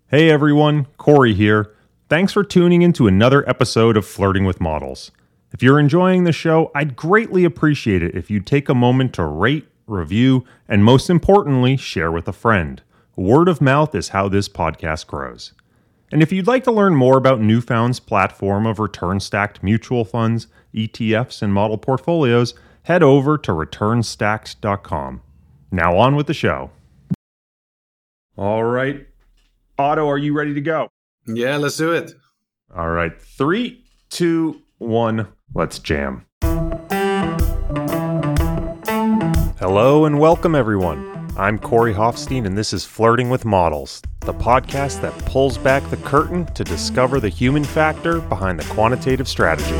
Hey everyone, Corey here. Thanks for tuning in to another episode of Flirting with Models. If you're enjoying the show, I'd greatly appreciate it if you'd take a moment to rate, review, and most importantly, share with a friend. Word of mouth is how this podcast grows. And if you'd like to learn more about Newfound's platform of return-stacked mutual funds, ETFs, and model portfolios, head over to returnstacked.com. Now on with the show. All right. Otto, are you ready to go? Yeah, let's do it. All right. 3, 2, 1. Let's jam. Hello and welcome, everyone. I'm Corey Hoffstein, and this is Flirting with Models, the podcast that pulls back the curtain to discover the human factor behind the quantitative strategy.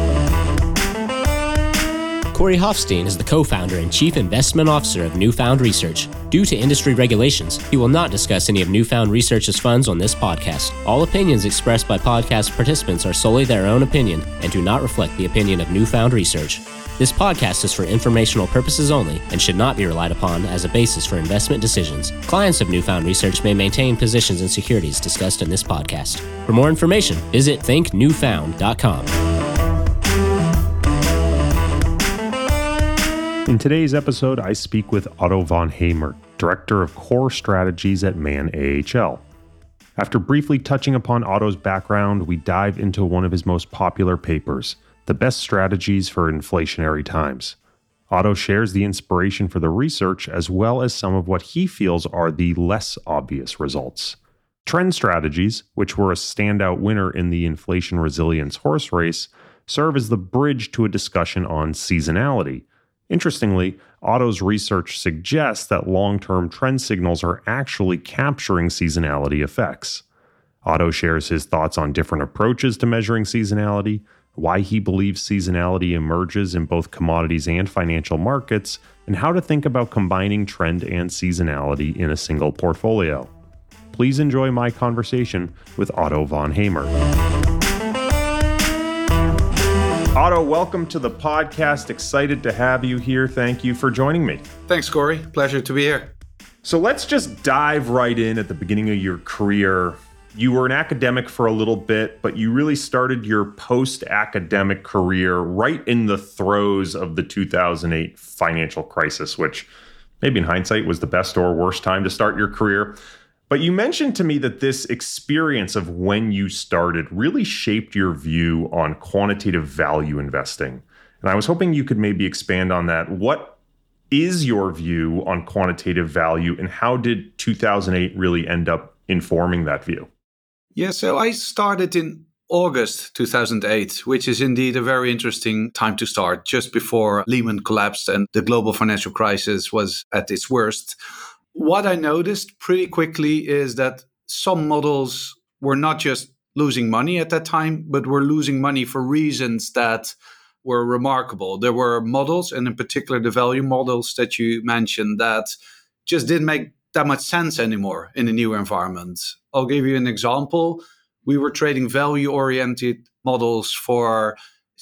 Corey Hoffstein is the co-founder and chief investment officer of Newfound Research. Due to industry regulations, he will not discuss any of Newfound Research's funds on this podcast. All opinions expressed by podcast participants are solely their own opinion and do not reflect the opinion of Newfound Research. This podcast is for informational purposes only and should not be relied upon as a basis for investment decisions. Clients of Newfound Research may maintain positions in securities discussed in this podcast. For more information, visit thinknewfound.com. In today's episode, I speak with Otto von Hamert, Director of Core Strategies at Man AHL. After briefly touching upon Otto's background, we dive into one of his most popular papers, The Best Strategies for Inflationary Times. Otto shares the inspiration for the research as well as some of what he feels are the less obvious results. Trend strategies, which were a standout winner in the inflation resilience horse race, serve as the bridge to a discussion on seasonality. Interestingly, Otto's research suggests that long-term trend signals are actually capturing seasonality effects. Otto shares his thoughts on different approaches to measuring seasonality, why he believes seasonality emerges in both commodities and financial markets, and how to think about combining trend and seasonality in a single portfolio. Please enjoy my conversation with Otto von Hamert. Otto, welcome to the podcast. Excited to have you here. Thank you for joining me. Thanks, Corey. Pleasure to be here. So let's just dive right in at the beginning of your career. You were an academic for a little bit, but you really started your post-academic career right in the throes of the 2008 financial crisis, which maybe in hindsight was the best or worst time to start your career. But you mentioned to me that this experience of when you started really shaped your view on quantitative value investing. And I was hoping you could maybe expand on that. What is your view on quantitative value, and how did 2008 really end up informing that view? Yeah, so I started in August 2008, which is indeed a very interesting time to start, just before Lehman collapsed and the global financial crisis was at its worst. What I noticed pretty quickly is that some models were not just losing money at that time, but were losing money for reasons that were remarkable. There were models, and in particular the value models that you mentioned, that just didn't make that much sense anymore in the new environment. I'll give you an example. We were trading value-oriented models for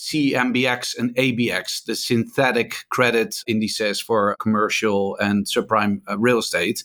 CMBX and ABX, the synthetic credit indices for commercial and subprime real estate.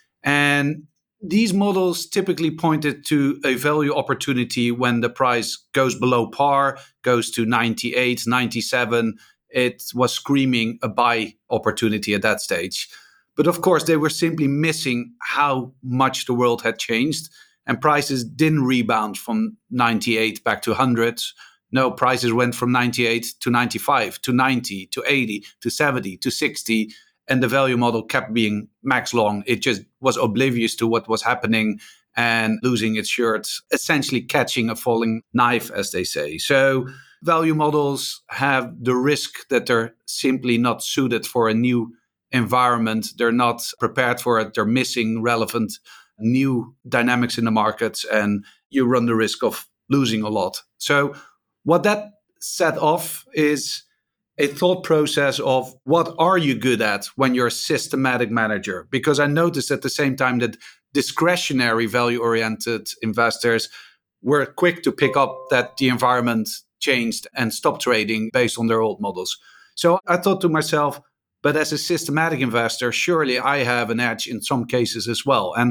And these models typically pointed to a value opportunity when the price goes below par, goes to 98, 97. It was screaming a buy opportunity at that stage. But of course, they were simply missing how much the world had changed, and prices didn't rebound from 98 back to 100. No, prices went from 98 to 95 to 90 to 80 to 70 to 60, and the value model kept being max long. It just was oblivious to what was happening and losing its shirt, essentially catching a falling knife, as they say. So value models have the risk that they're simply not suited for a new environment. They're not prepared for it. They're missing relevant new dynamics in the markets, and you run the risk of losing a lot. So what that set off is a thought process of what are you good at when you're a systematic manager? Because I noticed at the same time that discretionary value-oriented investors were quick to pick up that the environment changed and stopped trading based on their old models. So I thought to myself, but as a systematic investor, surely I have an edge in some cases as well. And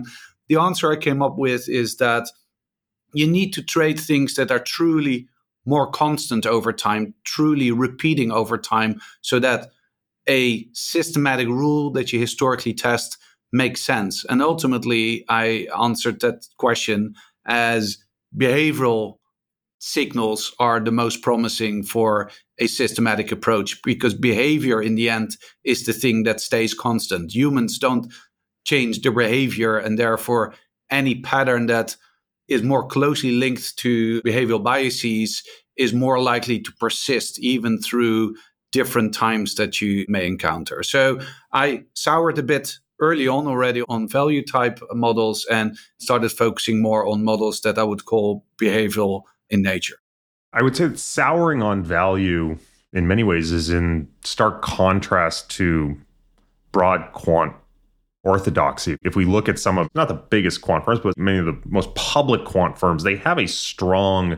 the answer I came up with is that you need to trade things that are truly more constant over time, truly repeating over time, so that a systematic rule that you historically test makes sense. And ultimately, I answered that question as behavioral signals are the most promising for a systematic approach, because behavior in the end is the thing that stays constant. Humans don't change their behavior, and therefore any pattern that is more closely linked to behavioral biases is more likely to persist even through different times that you may encounter. So I soured a bit early on already on value type models and started focusing more on models that I would call behavioral in nature. I would say that souring on value in many ways is in stark contrast to broad quant orthodoxy. If we look at some of, not the biggest quant firms, but many of the most public quant firms, they have a strong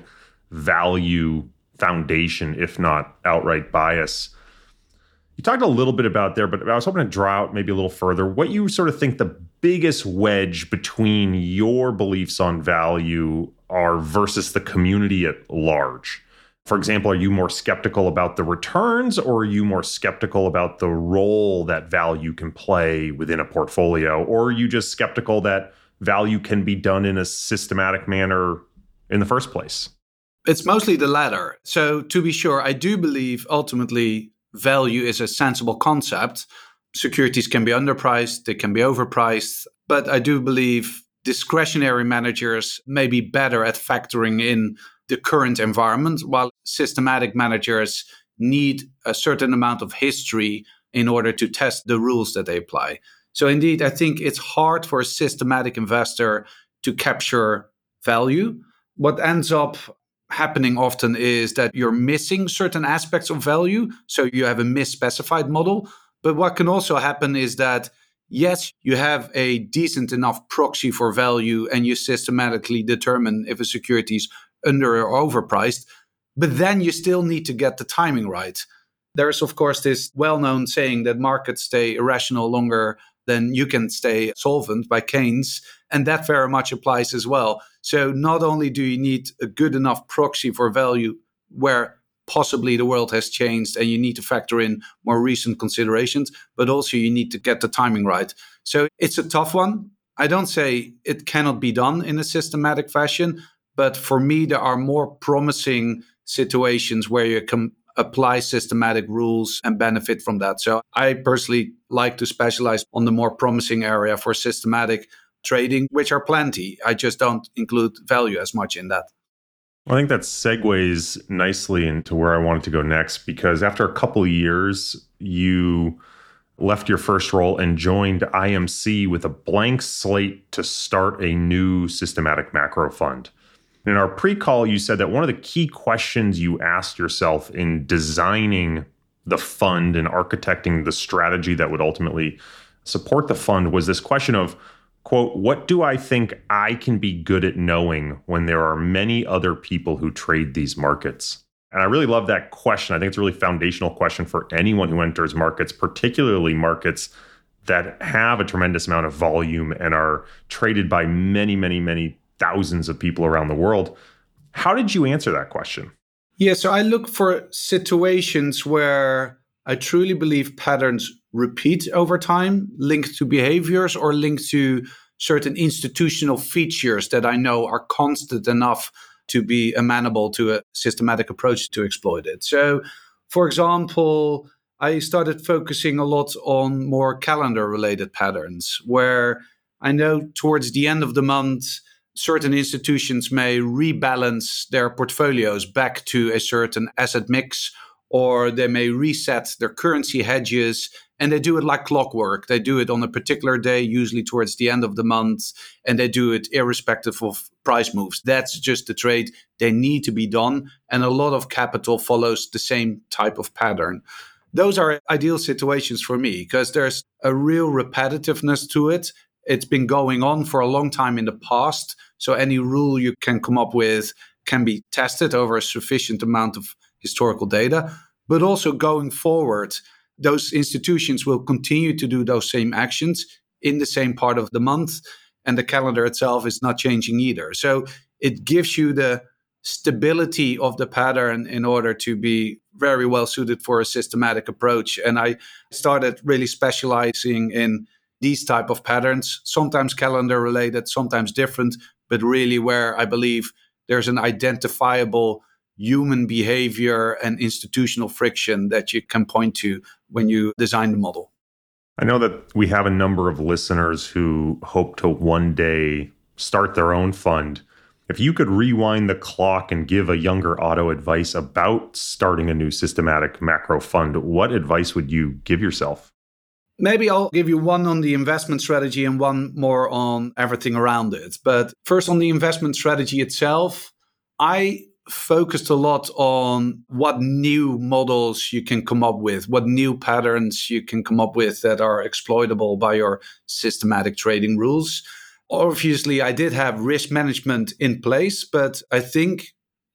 value foundation, if not outright bias. You talked a little bit about there, but I was hoping to draw out maybe a little further what you sort of think the biggest wedge between your beliefs on value are versus the community at large. For example, are you more skeptical about the returns, or are you more skeptical about the role that value can play within a portfolio? Or are you just skeptical that value can be done in a systematic manner in the first place? It's mostly the latter. So to be sure, I do believe ultimately value is a sensible concept. Securities can be underpriced, they can be overpriced, but I do believe discretionary managers may be better at factoring in the current environment, while systematic managers need a certain amount of history in order to test the rules that they apply. So indeed, I think it's hard for a systematic investor to capture value. What ends up happening often is that you're missing certain aspects of value, so you have a misspecified model. But what can also happen is that, yes, you have a decent enough proxy for value and you systematically determine if a security is under or overpriced, but then you still need to get the timing right. There's, of course, this well-known saying that markets stay irrational longer than you can stay solvent by Keynes, and that very much applies as well. So not only do you need a good enough proxy for value where possibly the world has changed and you need to factor in more recent considerations, but also you need to get the timing right. So it's a tough one. I don't say it cannot be done in a systematic fashion, but for me, there are more promising situations where you can apply systematic rules and benefit from that. So I personally like to specialize on the more promising area for systematic trading, which are plenty. I just don't include value as much in that. I think that segues nicely into where I wanted to go next, because after a couple of years, you left your first role and joined IMC with a blank slate to start a new systematic macro fund. In our pre-call, you said that one of the key questions you asked yourself in designing the fund and architecting the strategy that would ultimately support the fund was this question of, quote, what do I think I can be good at knowing when there are many other people who trade these markets? And I really love that question. I think it's a really foundational question for anyone who enters markets, particularly markets that have a tremendous amount of volume and are traded by many, many, many thousands of people around the world. How did you answer that question? Yeah, so I look for situations where I truly believe patterns repeat over time, linked to behaviors or linked to certain institutional features that I know are constant enough to be amenable to a systematic approach to exploit it. So, for example, I started focusing a lot on more calendar-related patterns, where I know towards the end of the month, certain institutions may rebalance their portfolios back to a certain asset mix, or they may reset their currency hedges, and they do it like clockwork. They do it on a particular day, usually towards the end of the month, and they do it irrespective of price moves. That's just the trade. They need to be done, and a lot of capital follows the same type of pattern. Those are ideal situations for me because there's a real repetitiveness to it. It's been going on for a long time in the past, so any rule you can come up with can be tested over a sufficient amount of historical data. But also going forward, those institutions will continue to do those same actions in the same part of the month. and the calendar itself is not changing either. So it gives you the stability of the pattern in order to be very well suited for a systematic approach. And I started really specializing in these type of patterns, sometimes calendar related, sometimes different, but really where I believe there's an identifiable human behavior and institutional friction that you can point to when you design the model. I know that we have a number of listeners who hope to one day start their own fund. If you could rewind the clock and give a younger Otto advice about starting a new systematic macro fund, what advice would you give yourself? Maybe I'll give you one on the investment strategy and one more on everything around it. But first, on the investment strategy itself, I focused a lot on what new models you can come up with, what new patterns you can come up with that are exploitable by your systematic trading rules. Obviously, I did have risk management in place, but I think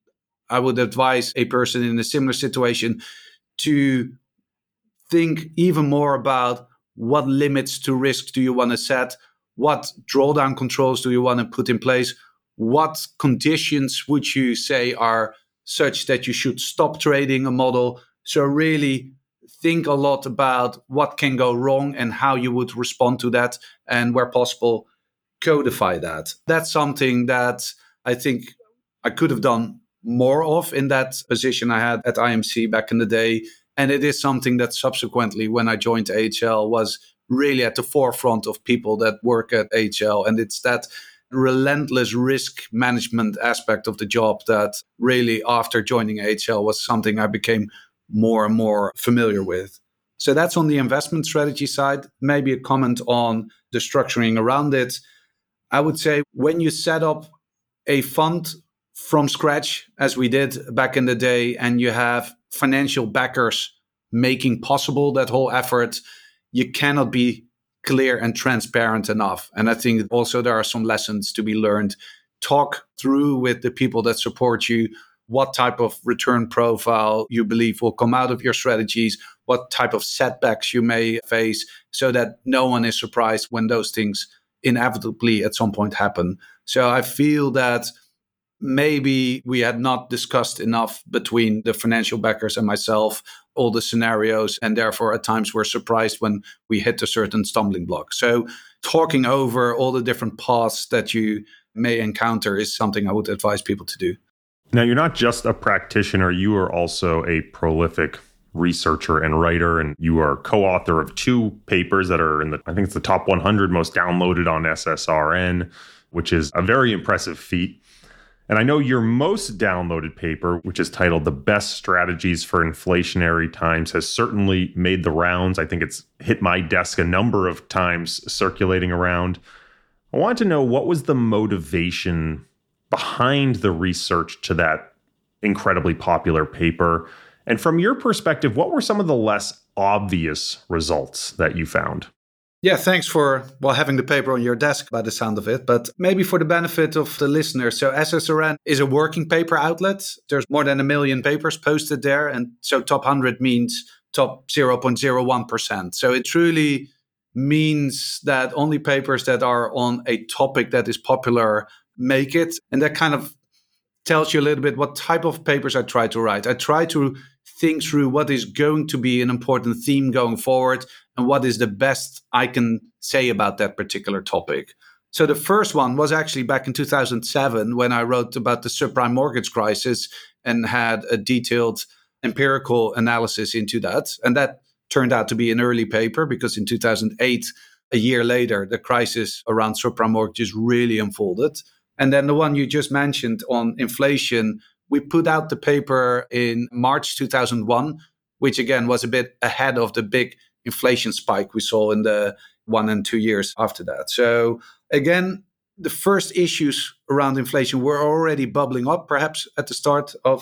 I would advise a person in a similar situation to think even more about what limits to risk do you want to set, what drawdown controls do you want to put in place, what conditions would you say are such that you should stop trading a model. So really think a lot about what can go wrong and how you would respond to that, and where possible, codify that. That's something that I think I could have done more of in that position I had at IMC back in the day. And it is something that subsequently, when I joined AHL, was really at the forefront of people that work at AHL. And it's that relentless risk management aspect of the job that really, after joining AHL, was something I became more and more familiar with. So that's on the investment strategy side. Maybe a comment on the structuring around it. I would say when you set up a fund from scratch, as we did back in the day, and you have financial backers making possible that whole effort, you cannot be clear and transparent enough. And I think also there are some lessons to be learned. Talk through with the people that support you what type of return profile you believe will come out of your strategies, what type of setbacks you may face, so that no one is surprised when those things inevitably at some point happen. So I feel that maybe we had not discussed enough between the financial backers and myself all the scenarios, and therefore at times we're surprised when we hit a certain stumbling block. So talking over all the different paths that you may encounter is something I would advise people to do. Now, you're not just a practitioner, you are also a prolific researcher and writer, and you are co-author of 2 papers that are in I think it's the top 100 most downloaded on SSRN, which is a very impressive feat. And I know your most downloaded paper, which is titled The Best Strategies for Inflationary Times, has certainly made the rounds. I think it's hit my desk a number of times circulating around. I want to know, what was the motivation behind the research to that incredibly popular paper? And from your perspective, what were some of the less obvious results that you found? Yeah, thanks for having the paper on your desk by the sound of it. But maybe for the benefit of the listeners. So SSRN is a working paper outlet. There's more than 1 million papers posted there. And so top 100 means top 0.01%. So it truly means that only papers that are on a topic that is popular make it. And that kind of tells you a little bit what type of papers I try to write. I try to think through what is going to be an important theme going forward and what is the best I can say about that particular topic. So the first one was actually back in 2007 when I wrote about the subprime mortgage crisis and had a detailed empirical analysis into that. And that turned out to be an early paper because in 2008, a year later, the crisis around subprime mortgages really unfolded. And then the one you just mentioned on inflation, we put out the paper in March 2001, which again was a bit ahead of the big inflation spike we saw in the 1 and 2 years after that. So again, the first issues around inflation were already bubbling up, perhaps at the start of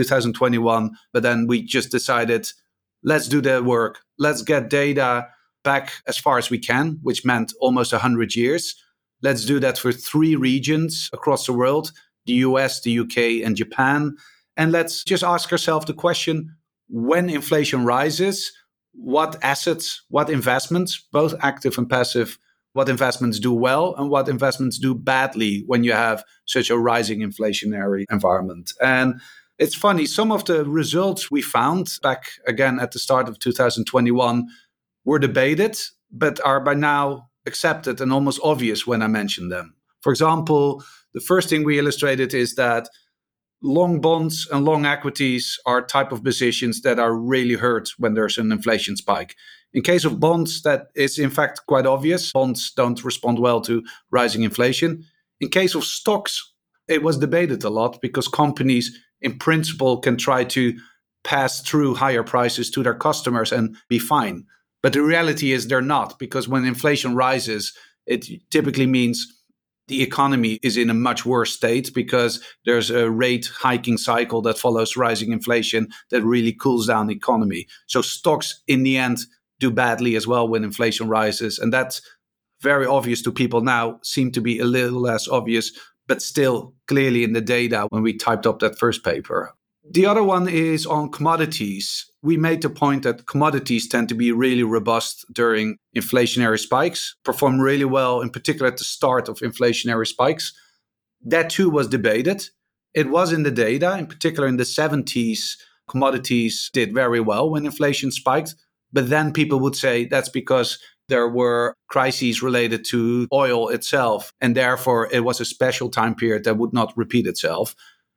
2021. But then we just decided, let's do the work. Let's get data back as far as we can, which meant almost 100 years. Let's do that for 3 regions across the world, the US, the UK, and Japan. And let's just ask ourselves the question, when inflation rises, what assets, what investments, both active and passive, what investments do well and what investments do badly when you have such a rising inflationary environment. And it's funny, some of the results we found back again at the start of 2021 were debated, but are by now accepted and almost obvious when I mention them. For example, the first thing we illustrated is that long bonds and long equities are type of positions that are really hurt when there's an inflation spike. In case of bonds, that is in fact quite obvious. Bonds don't respond well to rising inflation. In case of stocks, it was debated a lot because companies in principle can try to pass through higher prices to their customers and be fine. But the reality is they're not, because when inflation rises, it typically means the economy is in a much worse state because there's a rate hiking cycle that follows rising inflation that really cools down the economy. So stocks in the end do badly as well when inflation rises. And that's very obvious to people now, seem to be a little less obvious, but still clearly in the data when we typed up that first paper. The other one is on commodities. We made the point that commodities tend to be really robust during inflationary spikes, perform really well, in particular at the start of inflationary spikes. That too was debated. It was in the data, in particular in the 70s, commodities did very well when inflation spiked. But then people would say that's because there were crises related to oil itself, and therefore it was a special time period that would not repeat itself.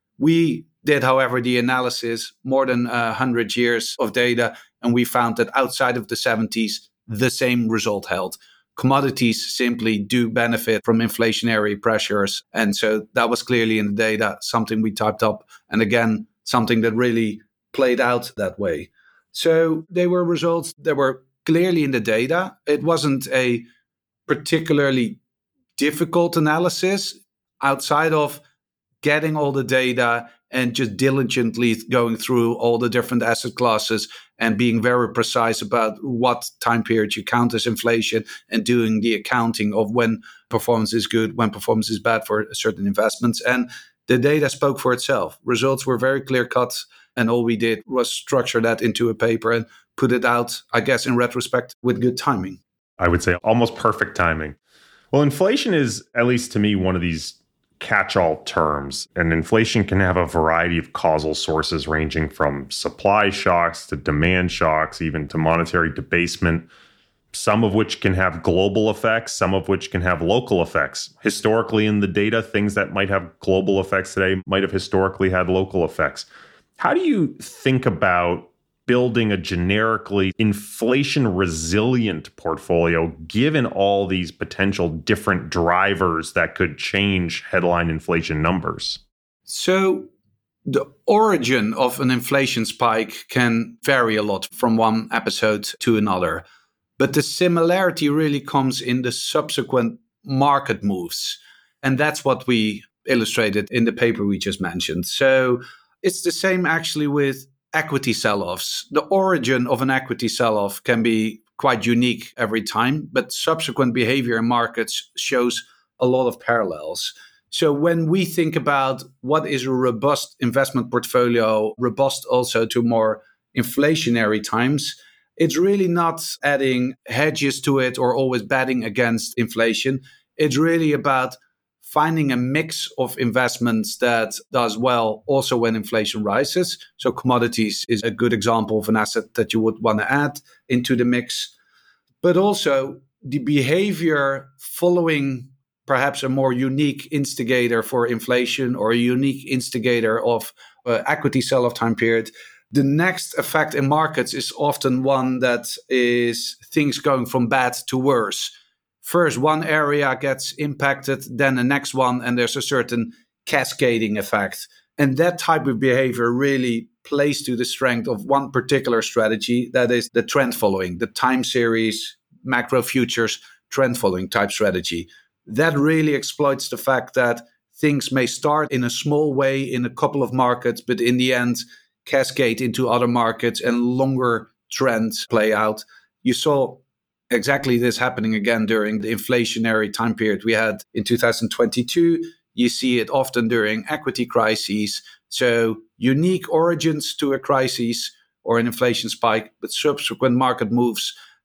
We did, however, the analysis, more than 100 years of data, and we found that outside of the 70s, the same result held. Commodities simply do benefit from inflationary pressures. And so that was clearly in the data, something we typed up. And again, something that really played out that way. So they were results that were clearly in the data. It wasn't a particularly difficult analysis outside of getting all the data and just diligently going through all the different asset classes and being very precise about what time period you count as inflation and doing the accounting of when performance is good, when performance is bad for certain investments. And the data spoke for itself. Results were very clear-cut, and all we did was structure that into a paper and put it out, I guess, in retrospect, with good timing. I would say almost perfect timing. Well, inflation is, at least to me, one of these catch-all terms, and inflation can have a variety of causal sources ranging from supply shocks to demand shocks, even to monetary debasement, some of which can have global effects, some of which can have local effects. Historically in the data, things that might have global effects today might have historically had local effects. How do you think about building a generically inflation-resilient portfolio, given all these potential different drivers that could change headline inflation numbers? So the origin of an inflation spike can vary a lot from one episode to another. But the similarity really comes in the subsequent market moves. And that's what we illustrated in the paper we just mentioned. So it's the same actually with equity sell-offs. The origin of an equity sell-off can be quite unique every time, but subsequent behavior in markets shows a lot of parallels. So when we think about what is a robust investment portfolio, robust also to more inflationary times, it's really not adding hedges to it or always betting against inflation. It's really about finding a mix of investments that does well also when inflation rises. So commodities is a good example of an asset that you would want to add into the mix. But also the behavior following perhaps a more unique instigator for inflation or a unique instigator of equity sell-off time period. The next effect in markets is often one that is things going from bad to worse. First, one area gets impacted, then the next one, and there's a certain cascading effect. And that type of behavior really plays to the strength of one particular strategy, that is the trend following, the time series, macro futures, trend following type strategy. That really exploits the fact that things may start in a small way in a couple of markets, but in the end cascade into other markets and longer trends play out. You saw exactly this happening again during the inflationary time period we had in 2022. You see it often during equity crises. So unique origins to a crisis or an inflation spike, but subsequent market moves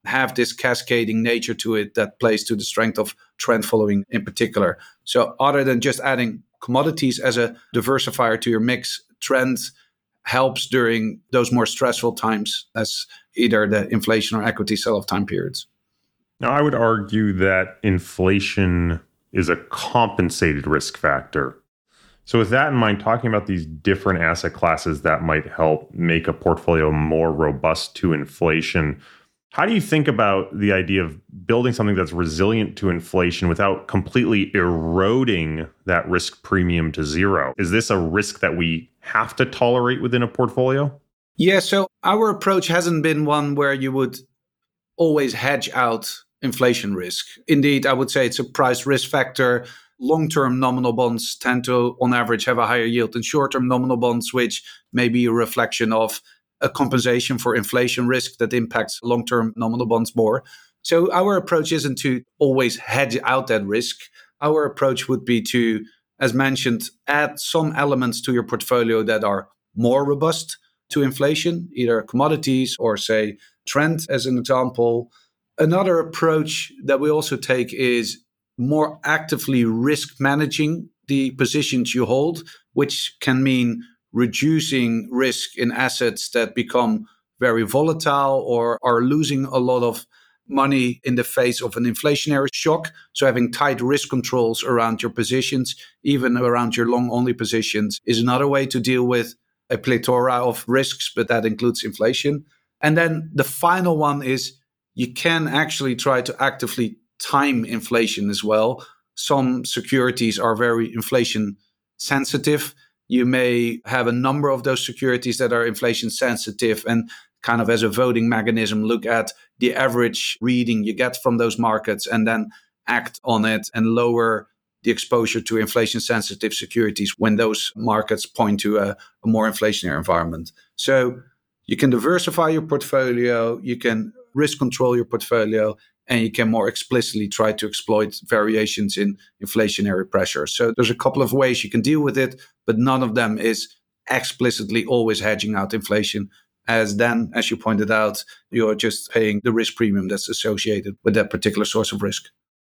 have this cascading nature to it that plays to the strength of trend following in particular. So other than just adding commodities as a diversifier to your mix, trend helps during those more stressful times as either the inflation or equity sell-off time periods. Now, I would argue that inflation is a compensated risk factor. So with that in mind, talking about these different asset classes that might help make a portfolio more robust to inflation, how do you think about the idea of building something that's resilient to inflation without completely eroding that risk premium to zero? Is this a risk that we have to tolerate within a portfolio? Yeah, so our approach hasn't been one where you would always hedge out inflation risk. Indeed, I would say it's a price risk factor. Long-term nominal bonds tend to, on average, have a higher yield than short-term nominal bonds, which may be a reflection of a compensation for inflation risk that impacts long-term nominal bonds more. So our approach isn't to always hedge out that risk. Our approach would be to, as mentioned, add some elements to your portfolio that are more robust to inflation, either commodities or, say, trend as an example. Another approach that we also take is more actively risk managing the positions you hold, which can mean reducing risk in assets that become very volatile or are losing a lot of money in the face of an inflationary shock. So having tight risk controls around your positions, even around your long-only positions, is another way to deal with a plethora of risks, but that includes inflation. And then the final one is you can actually try to actively time inflation as well. Some securities are very inflation sensitive. You may have a number of those securities that are inflation sensitive and kind of as a voting mechanism, look at the average reading you get from those markets and then act on it and lower the exposure to inflation sensitive securities when those markets point to a more inflationary environment. So you can diversify your portfolio, you can risk control your portfolio, and you can more explicitly try to exploit variations in inflationary pressure. So there's a couple of ways you can deal with it, but none of them is explicitly always hedging out inflation, as then, as you pointed out, you're just paying the risk premium that's associated with that particular source of risk.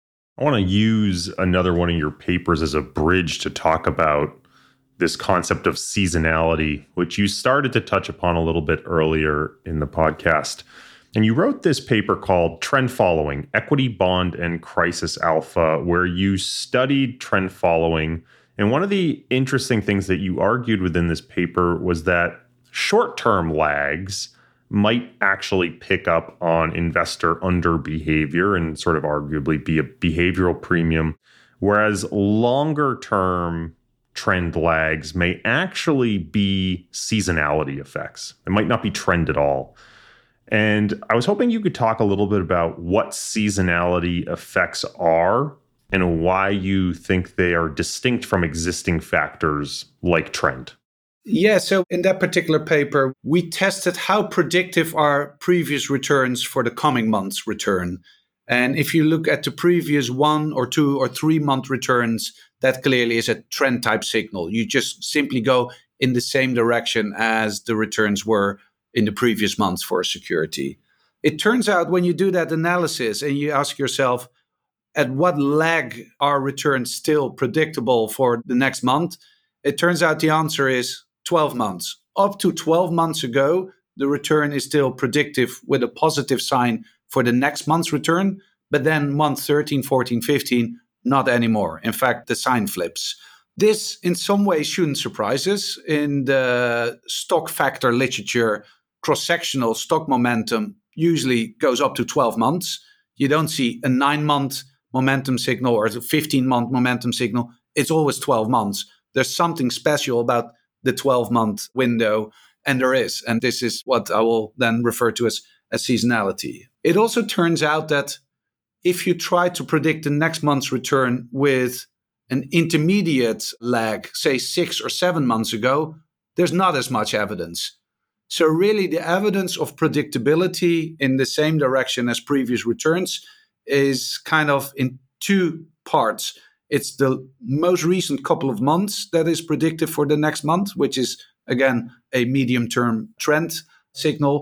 I want to use another one of your papers as a bridge to talk about this concept of seasonality, which you started to touch upon a little bit earlier in the podcast. And you wrote this paper called Trend Following, Equity, Bond, and Crisis Alpha, where you studied trend following. And one of the interesting things that you argued within this paper was that short-term lags might actually pick up on investor underbehavior and sort of arguably be a behavioral premium, whereas longer-term trend lags may actually be seasonality effects. It might not be trend at all. And I was hoping you could talk a little bit about what seasonality effects are and why you think they are distinct from existing factors like trend. Yeah, so in that particular paper, we tested how predictive are previous returns for the coming month's return. And if you look at the previous 1 or 2 or 3 month returns, that clearly is a trend type signal. You just simply go in the same direction as the returns were in the previous months for a security. It turns out when you do that analysis and you ask yourself, at what lag are returns still predictable for the next month? It turns out the answer is 12 months. Up to 12 months ago, the return is still predictive with a positive sign for the next month's return, but then month 13, 14, 15, not anymore. In fact, the sign flips. This in some ways shouldn't surprise us. In the stock factor literature, cross-sectional stock momentum usually goes up to 12 months. You don't see a 9-month momentum signal or a 15-month momentum signal. It's always 12 months. There's something special about the 12-month window, and there is. And this is what I will then refer to as seasonality. It also turns out that if you try to predict the next month's return with an intermediate lag, say 6 or 7 months ago, there's not as much evidence. So really the evidence of predictability in the same direction as previous returns is kind of in 2 parts. It's the most recent couple of months that is predictive for the next month, which is, again, a medium-term trend signal.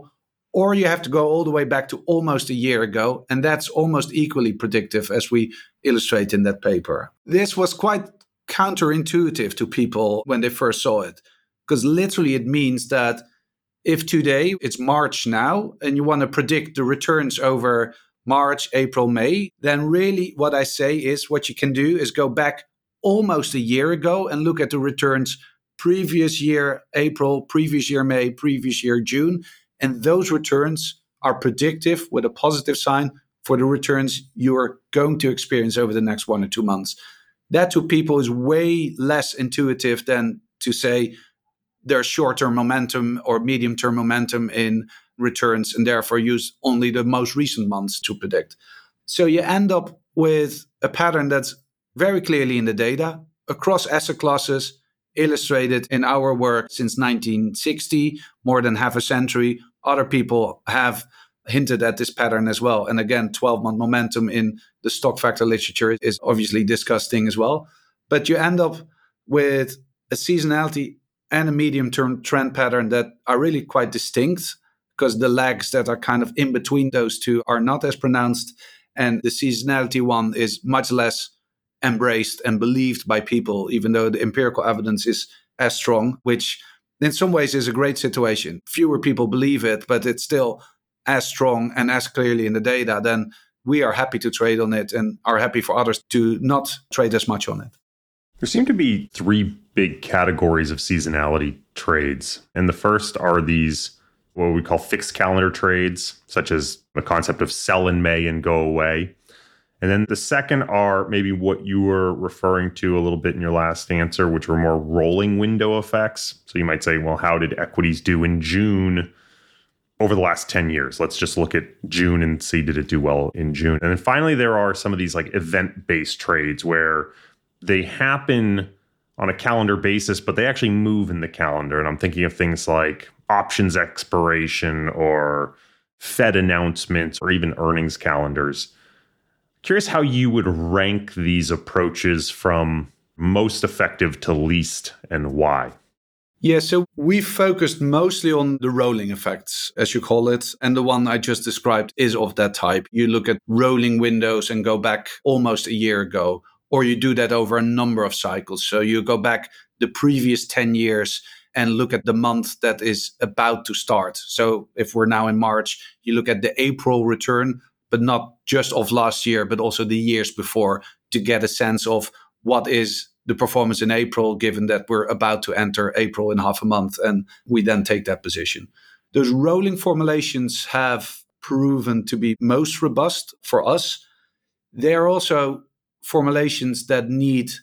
or you have to go all the way back to almost a year ago, and that's almost equally predictive, as we illustrate in that paper. This was quite counterintuitive to people when they first saw it, because literally it means that if today it's March now, and you want to predict the returns over March, April, May, then really what I say is what you can do is go back almost a year ago and look at the returns previous year April, previous year May, previous year June. And those returns are predictive with a positive sign for the returns you're going to experience over the next 1 or 2 months. That to people is way less intuitive than to say there's short-term momentum or medium-term momentum in returns and therefore use only the most recent months to predict. So you end up with a pattern that's very clearly in the data across asset classes, illustrated in our work since 1960, more than half a century. Other people have hinted at this pattern as well. And again, 12-month momentum in the stock factor literature is obviously disgusting as well. But you end up with a seasonality and a medium-term trend pattern that are really quite distinct, because the lags that are kind of in between those two are not as pronounced. And the seasonality one is much less embraced and believed by people, even though the empirical evidence is as strong, which in some ways is a great situation. Fewer people believe it, but it's still as strong and as clearly in the data. Then we are happy to trade on it and are happy for others to not trade as much on it. There seem to be 3 big categories of seasonality trades. And the first are these, what we call fixed calendar trades, such as the concept of sell in May and go away. And then the second are maybe what you were referring to a little bit in your last answer, which were more rolling window effects. So you might say, well, how did equities do in June over the last 10 years? Let's just look at June and see, did it do well in June? And then finally, there are some of these like event-based trades where they happen on a calendar basis, but they actually move in the calendar. And I'm thinking of things like options expiration or Fed announcements or even earnings calendars. Curious how you would rank these approaches from most effective to least and why. Yeah, so we focused mostly on the rolling effects, as you call it. And the one I just described is of that type. You look at rolling windows and go back almost a year ago, or you do that over a number of cycles. So you go back the previous 10 years and look at the month that is about to start. So if we're now in March, you look at the April return, but not just of last year, but also the years before, to get a sense of what is the performance in April, given that we're about to enter April in half a month, and we then take that position. Those rolling formulations have proven to be most robust for us. They are also formulations that need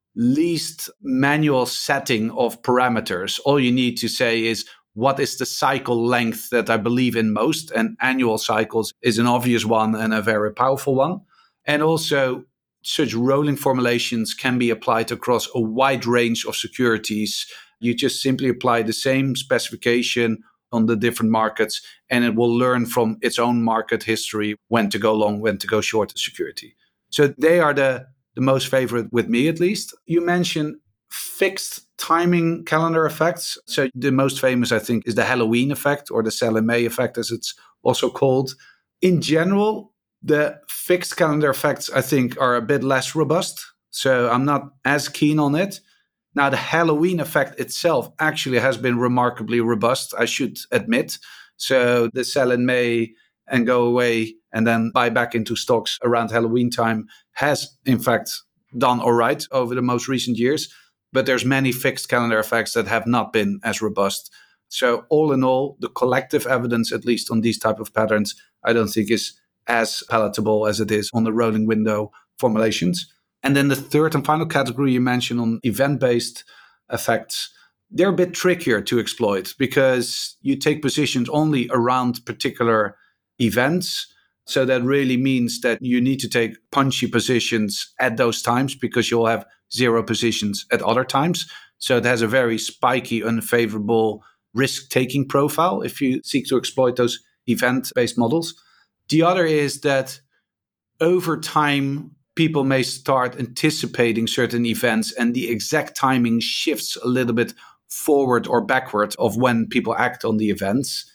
least manual setting of parameters. All you need to say is, what is the cycle length that I believe in most? And annual cycles is an obvious one and a very powerful one. And also, such rolling formulations can be applied across a wide range of securities. You just simply apply the same specification on the different markets, and it will learn from its own market history when to go long, when to go short a security. So they are the most favorite with me, at least. You mentioned fixed timing calendar effects. So the most famous, I think, is the Halloween effect, or the sell in May effect, as it's also called. In general, the fixed calendar effects, I think, are a bit less robust. So I'm not as keen on it. Now, the Halloween effect itself actually has been remarkably robust, I should admit. So the sell in May and go away and then buy back into stocks around Halloween time has, in fact, done all right over the most recent years. But there's many fixed calendar effects that have not been as robust. So all in all, the collective evidence, at least on these type of patterns, I don't think is as palatable as it is on the rolling window formulations. And then the third and final category you mentioned on event-based effects, they're a bit trickier to exploit because you take positions only around particular events. So that really means that you need to take punchy positions at those times because you'll have zero positions at other times. So it has a very spiky, unfavorable risk-taking profile if you seek to exploit those event-based models. The other is that over time, people may start anticipating certain events and the exact timing shifts a little bit forward or backward of when people act on the events.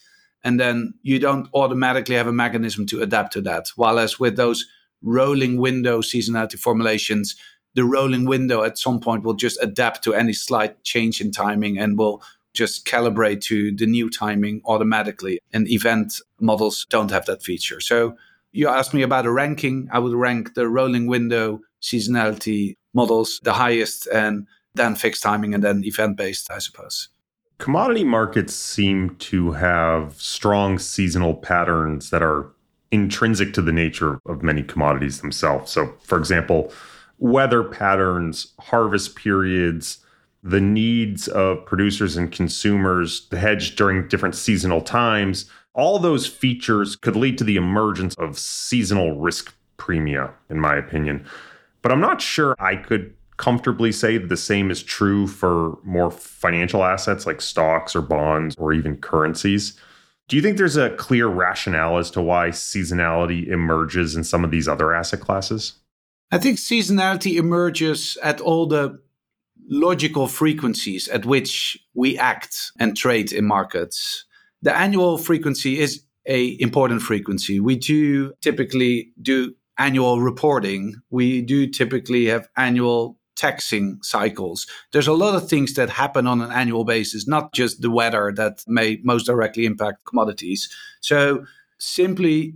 and then you don't automatically have a mechanism to adapt to that. While as with those rolling window seasonality formulations, the rolling window at some point will just adapt to any slight change in timing and will just calibrate to the new timing automatically. And event models don't have that feature. So you asked me about a ranking. I would rank the rolling window seasonality models the highest, and then fixed timing, and then event-based, I suppose. Commodity markets seem to have strong seasonal patterns that are intrinsic to the nature of many commodities themselves. So, for example, weather patterns, harvest periods, the needs of producers and consumers to hedge during different seasonal times, all those features could lead to the emergence of seasonal risk premia, in my opinion. But I'm not sure I could comfortably say that the same is true for more financial assets like stocks or bonds or even currencies. Do you think there's a clear rationale as to why seasonality emerges in some of these other asset classes? I think seasonality emerges at all the logical frequencies at which we act and trade in markets. The annual frequency is an important frequency. We do typically do annual reporting. We do typically have annual taxing cycles. There's a lot of things that happen on an annual basis, not just the weather that may most directly impact commodities. So simply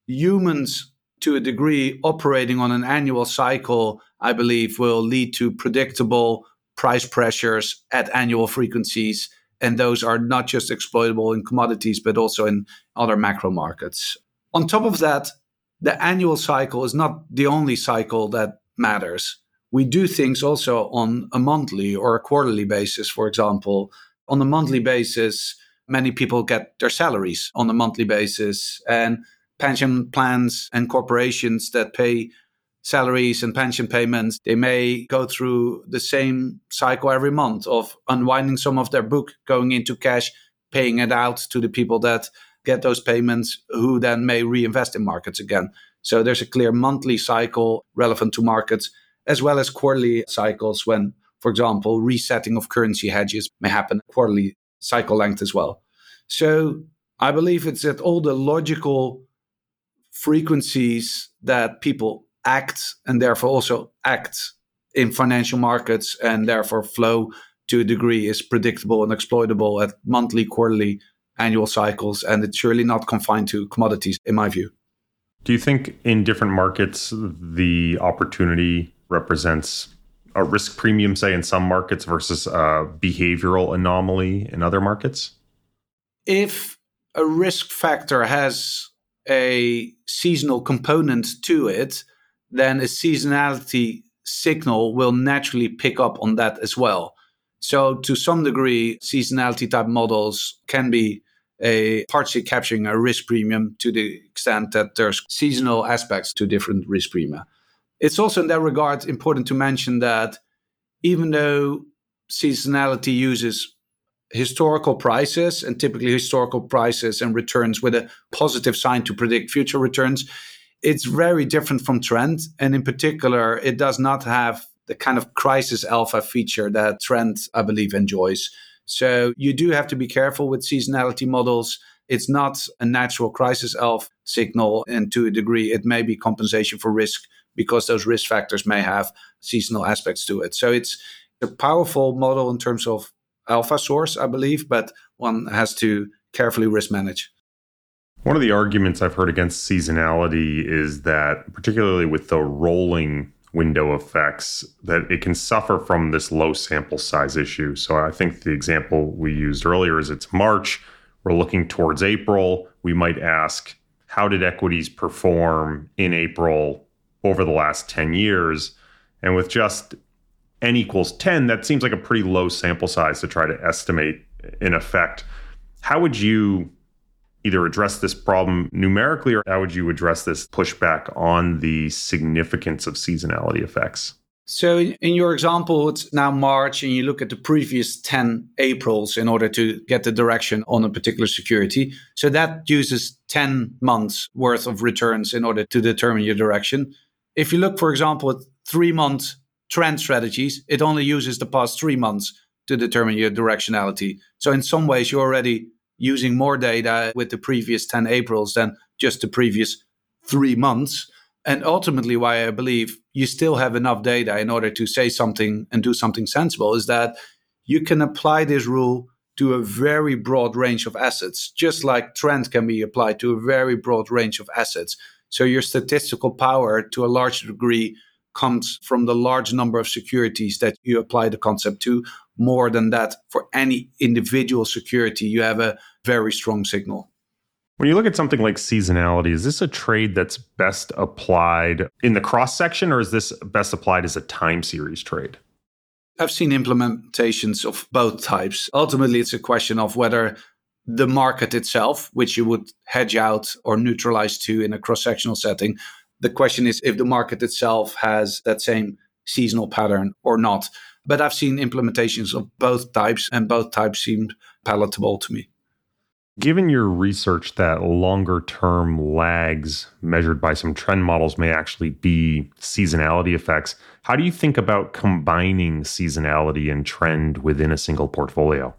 humans, to a degree, operating on an annual cycle, I believe, will lead to predictable price pressures at annual frequencies. And those are not just exploitable in commodities, but also in other macro markets. On top of that, the annual cycle is not the only cycle that matters. We do things also on a monthly or a quarterly basis, for example. On a monthly basis, many people get their salaries on a monthly basis, and pension plans and corporations that pay salaries and pension payments, they may go through the same cycle every month of unwinding some of their book, going into cash, paying it out to the people that get those payments, who then may reinvest in markets again. So there's a clear monthly cycle relevant to markets, as well as quarterly cycles when, for example, resetting of currency hedges may happen quarterly cycle length as well. So I believe it's at all the logical frequencies that people act, and therefore also act in financial markets, and therefore flow to a degree is predictable and exploitable at monthly, quarterly, annual cycles. And it's surely not confined to commodities, in my view. Do you think in different markets, the opportunity represents a risk premium, say, in some markets versus a behavioral anomaly in other markets? If a risk factor has a seasonal component to it, then a seasonality signal will naturally pick up on that as well. So to some degree, seasonality type models can be partially capturing a risk premium to the extent that there's seasonal aspects to different risk premia. It's also in that regard important to mention that even though seasonality uses historical prices, and typically historical prices and returns with a positive sign to predict future returns, it's very different from trend. And in particular, it does not have the kind of crisis alpha feature that trend, I believe, enjoys. So you do have to be careful with seasonality models. It's not a natural crisis alpha signal, and to a degree, it may be compensation for risk because those risk factors may have seasonal aspects to it. So it's a powerful model in terms of alpha source, I believe, but one has to carefully risk manage. One of the arguments I've heard against seasonality is that, particularly with the rolling window effects, that it can suffer from this low sample size issue. So I think the example we used earlier is it's March, we're looking towards April. We might ask, how did equities perform in April over the last 10 years? And with just n equals 10, that seems like a pretty low sample size to try to estimate in effect. How would you either address this problem numerically, or how would you address this pushback on the significance of seasonality effects? So in your example, it's now March, and you look at the previous 10 Aprils in order to get the direction on a particular security. So that uses 10 months worth of returns in order to determine your direction. If you look, for example, at 3-month trend strategies, it only uses the past 3 months to determine your directionality. So in some ways, you already using more data with the previous 10 Aprils than just the previous 3 months. And ultimately, why I believe you still have enough data in order to say something and do something sensible is that you can apply this rule to a very broad range of assets, just like trend can be applied to a very broad range of assets. So your statistical power to a large degree comes from the large number of securities that you apply the concept to. More than that, for any individual security, you have a very strong signal. When you look at something like seasonality, is this a trade that's best applied in the cross section, or is this best applied as a time series trade? I've seen implementations of both types. Ultimately, it's a question of whether the market itself, which you would hedge out or neutralize to in a cross-sectional setting, the question is if the market itself has that same seasonal pattern or not. But I've seen implementations of both types, and both types seemed palatable to me. Given your research that longer term lags measured by some trend models may actually be seasonality effects, how do you think about combining seasonality and trend within a single portfolio?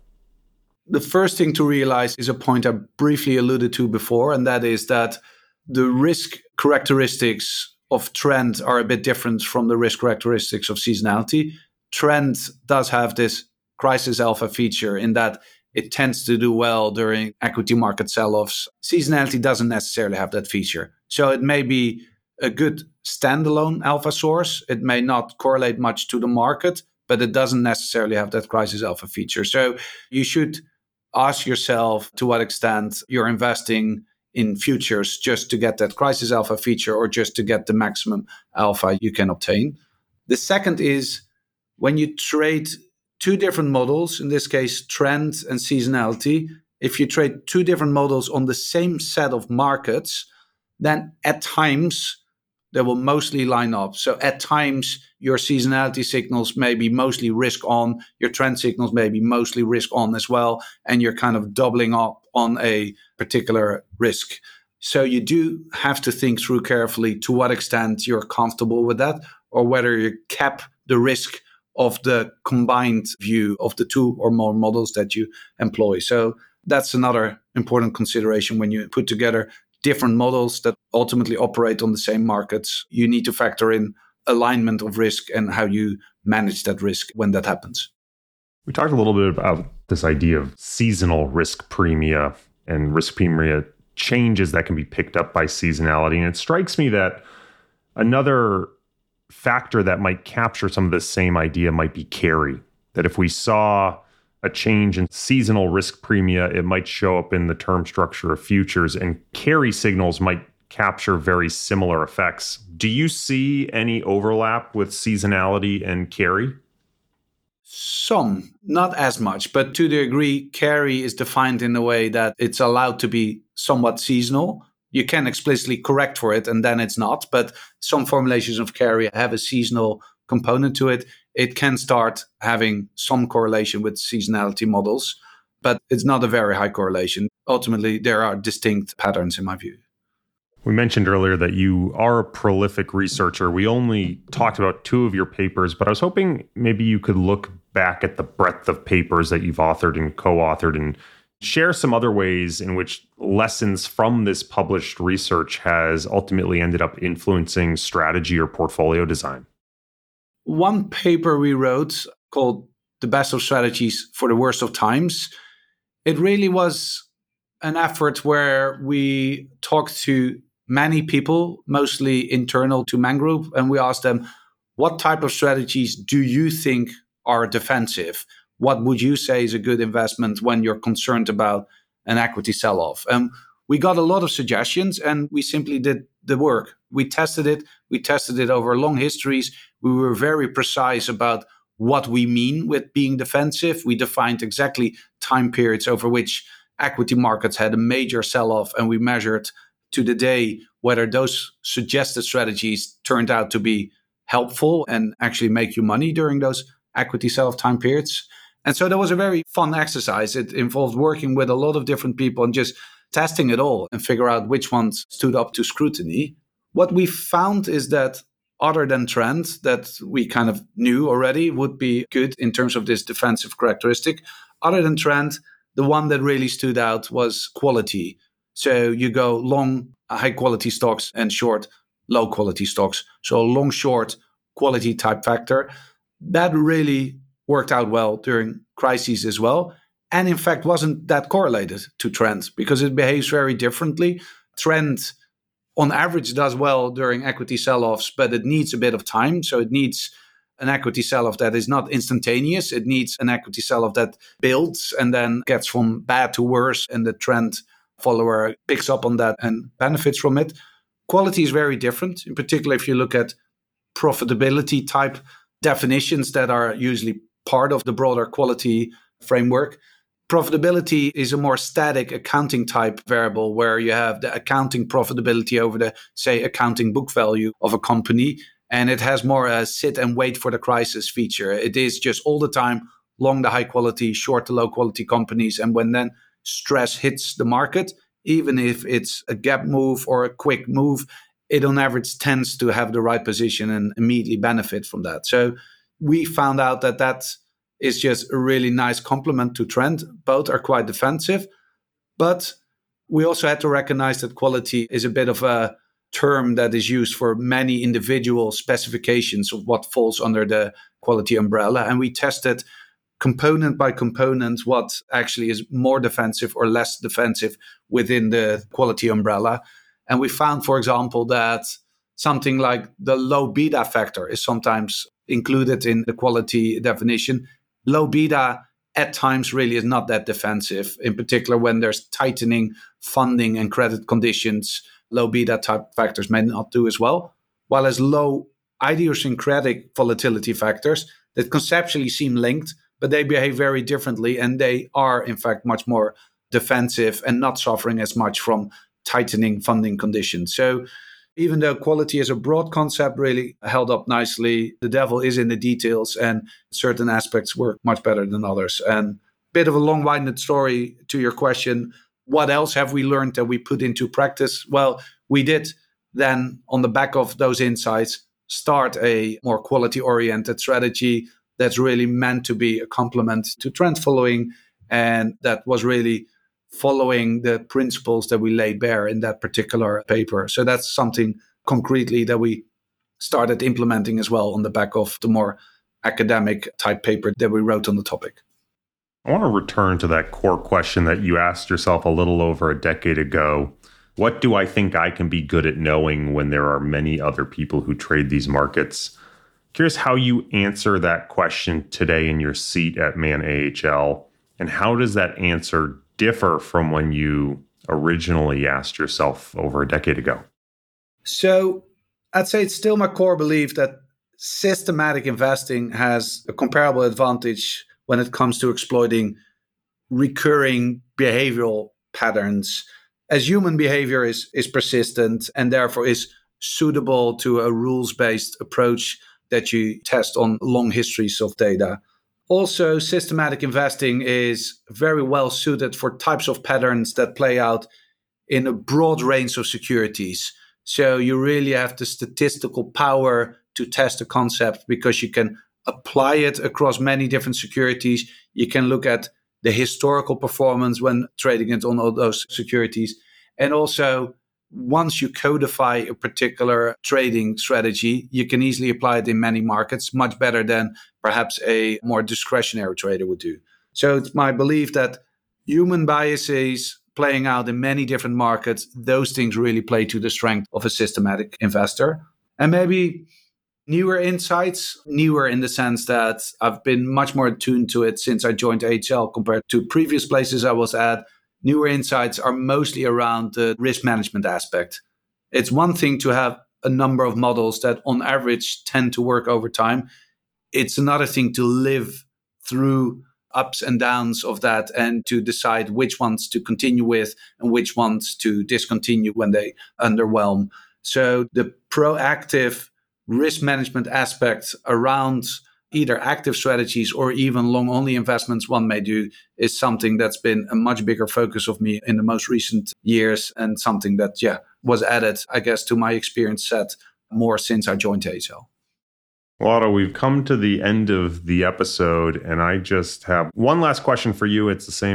The first thing to realize is a point I briefly alluded to before, and that is that the risk characteristics of trend are a bit different from the risk characteristics of seasonality. Trend does have this crisis alpha feature in that it tends to do well during equity market sell-offs. Seasonality doesn't necessarily have that feature. So it may be a good standalone alpha source. It may not correlate much to the market, but it doesn't necessarily have that crisis alpha feature. So you should ask yourself to what extent you're investing in futures just to get that crisis alpha feature or just to get the maximum alpha you can obtain. The second is when you trade two different models, in this case, trend and seasonality. If you trade two different models on the same set of markets, then at times they will mostly line up. So at times, your seasonality signals may be mostly risk on, your trend signals may be mostly risk on as well, and you're kind of doubling up on a particular risk. So you do have to think through carefully to what extent you're comfortable with that, or whether you cap the risk of the combined view of the two or more models that you employ. So that's another important consideration when you put together different models that ultimately operate on the same markets. You need to factor in alignment of risk and how you manage that risk when that happens. We talked a little bit about this idea of seasonal risk premia and risk premia changes that can be picked up by seasonality. And it strikes me that another factor that might capture some of the same idea might be carry. That if we saw a change in seasonal risk premia, it might show up in the term structure of futures, and carry signals might capture very similar effects. Do you see any overlap with seasonality and carry? Some, not as much, but to the degree carry is defined in a way that it's allowed to be somewhat seasonal. You can explicitly correct for it, and then it's not. But some formulations of carry have a seasonal component to it. It can start having some correlation with seasonality models, but it's not a very high correlation. Ultimately, there are distinct patterns in my view. We mentioned earlier that you are a prolific researcher. We only talked about two of your papers, but I was hoping maybe you could look back at the breadth of papers that you've authored and co-authored and share some other ways in which lessons from this published research has ultimately ended up influencing strategy or portfolio design. One paper we wrote called The Best of Strategies for the Worst of Times, it really was an effort where we talked to many people, mostly internal to Man Group, and we asked them, what type of strategies do you think are defensive? What would you say is a good investment when you're concerned about an equity sell-off? And we got a lot of suggestions, and we simply did the work. We tested it. We tested it over long histories. We were very precise about what we mean with being defensive. We defined exactly time periods over which equity markets had a major sell-off, and we measured to the day whether those suggested strategies turned out to be helpful and actually make you money during those equity sell-off time periods. And so that was a very fun exercise. It involved working with a lot of different people and just testing it all and figure out which ones stood up to scrutiny. What we found is that other than trend that we kind of knew already would be good in terms of this defensive characteristic, other than trend, the one that really stood out was quality. So you go long high quality stocks and short low quality stocks. So long short quality type factor. That really worked out well during crises as well. And in fact, wasn't that correlated to trend because it behaves very differently. Trend on average does well during equity sell-offs, but it needs a bit of time. So it needs an equity sell-off that is not instantaneous. It needs an equity sell-off that builds and then gets from bad to worse, and the trend follower picks up on that and benefits from it. Quality is very different, in particular if you look at profitability type definitions that are usually part of the broader quality framework. Profitability is a more static accounting type variable where you have the accounting profitability over the, say, accounting book value of a company. And it has more a sit and wait for the crisis feature. It is just all the time long the high quality, short the low quality companies. And when then stress hits the market, even if it's a gap move or a quick move, it on average tends to have the right position and immediately benefit from that. So we found out that is just a really nice complement to trend. Both are quite defensive, but we also had to recognize that quality is a bit of a term that is used for many individual specifications of what falls under the quality umbrella. And we tested component by component what actually is more defensive or less defensive within the quality umbrella. And we found, for example, that something like the low beta factor is sometimes included in the quality definition. Low beta at times really is not that defensive, in particular when there's tightening funding and credit conditions. Low beta type factors may not do as well. While as low idiosyncratic volatility factors that conceptually seem linked, but they behave very differently, and they are in fact much more defensive and not suffering as much from tightening funding conditions. So even though quality as a broad concept really held up nicely, the devil is in the details, and certain aspects work much better than others. And bit of a long-winded story to your question, what else have we learned that we put into practice? Well, we did then, on the back of those insights, start a more quality-oriented strategy that's really meant to be a complement to trend following, and that was really following the principles that we laid bare in that particular paper. So that's something concretely that we started implementing as well on the back of the more academic type paper that we wrote on the topic. I want to return to that core question that you asked yourself a little over a decade ago. What do I think I can be good at knowing when there are many other people who trade these markets? Curious how you answer that question today in your seat at Man AHL, and how does that answer differ from when you originally asked yourself over a decade ago? So I'd say it's still my core belief that systematic investing has a comparable advantage when it comes to exploiting recurring behavioral patterns. As human behavior is persistent and therefore is suitable to a rules-based approach that you test on long histories of data. Also, systematic investing is very well suited for types of patterns that play out in a broad range of securities. So you really have the statistical power to test a concept because you can apply it across many different securities. You can look at the historical performance when trading it on all those securities. And also, once you codify a particular trading strategy, you can easily apply it in many markets, much better than perhaps a more discretionary trader would do. So it's my belief that human biases playing out in many different markets, those things really play to the strength of a systematic investor. And maybe newer insights, newer in the sense that I've been much more attuned to it since I joined AHL compared to previous places I was at. Newer insights are mostly around the risk management aspect. It's one thing to have a number of models that on average tend to work over time. It's another thing to live through ups and downs of that and to decide which ones to continue with and which ones to discontinue when they underwhelm. So the proactive risk management aspect around either active strategies or even long-only investments one may do is something that's been a much bigger focus of me in the most recent years, and something that, was added, I guess, to my experience set more since I joined AHL. Well, Otto, we've come to the end of the episode, and I just have one last question for you. It's the same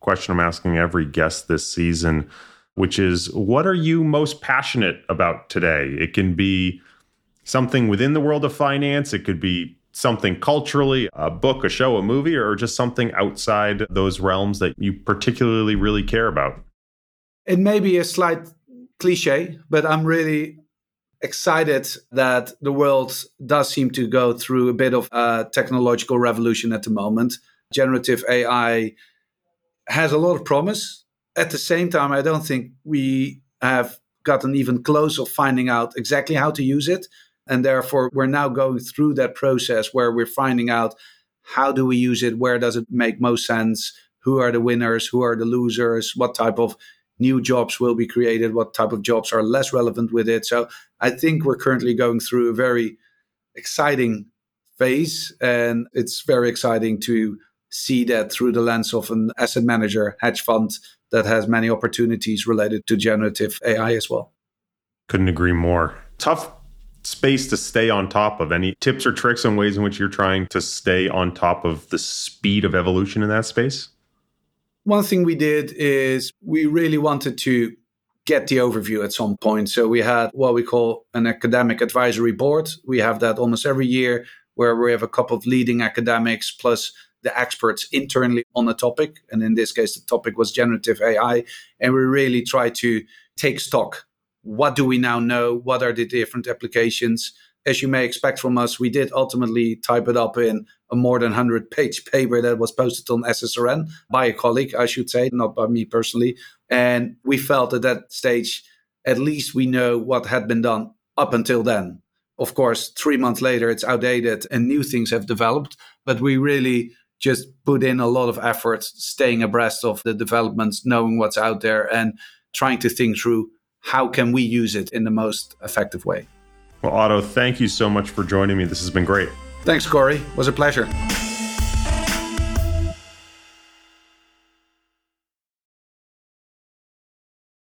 question I'm asking every guest this season, which is, what are you most passionate about today? It can be something within the world of finance. It could be something culturally, a book, a show, a movie, or just something outside those realms that you particularly really care about. It may be a slight cliche, but I'm really excited that the world does seem to go through a bit of a technological revolution at the moment. Generative AI has a lot of promise. At the same time, I don't think we have gotten even close of finding out exactly how to use it. And therefore, we're now going through that process where we're finding out how do we use it, where does it make most sense, who are the winners, who are the losers, what type of new jobs will be created, what type of jobs are less relevant with it. So I think we're currently going through a very exciting phase, and it's very exciting to see that through the lens of an asset manager, hedge fund that has many opportunities related to generative AI as well. Couldn't agree more. Tough space to stay on top of. Any tips or tricks on ways in which you're trying to stay on top of the speed of evolution in that space? One thing we did is we really wanted to get the overview at some point. So we had what we call an academic advisory board. We have that almost every year, where we have a couple of leading academics plus the experts internally on a topic. And in this case, the topic was generative AI. And we really try to take stock. What do we now know? What are the different applications? As you may expect from us, we did ultimately type it up in a more than 100-page paper that was posted on SSRN by a colleague, I should say, not by me personally. And we felt at that stage, at least we know what had been done up until then. Of course, 3 months later, it's outdated and new things have developed. But we really just put in a lot of effort staying abreast of the developments, knowing what's out there, and trying to think through how can we use it in the most effective way. Well, Otto, thank you so much for joining me. This has been great. Thanks, Corey. It was a pleasure.